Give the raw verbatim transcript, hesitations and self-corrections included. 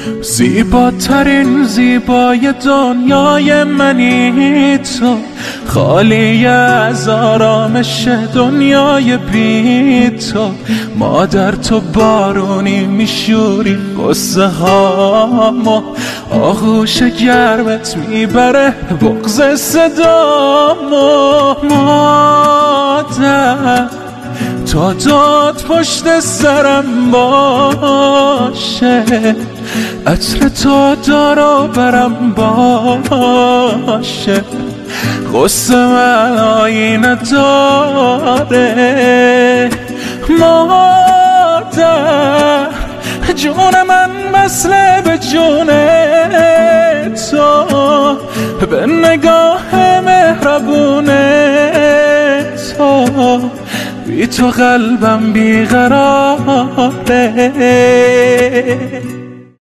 زیباترین زیبای دنیای منی تو، خالی از آرامش دنیای بی تو. مادر تو بارونی میشوری قصه هامو، آغوش گرمت میبره بغض صدامو. مادر تا داد پشت سرم باشه، عطر تو دارو برم باشه. غصه من آینه داره. مادر جون من مثل به جون تو، به نگاه مهربون تو. بی تو قلبم بیقراره.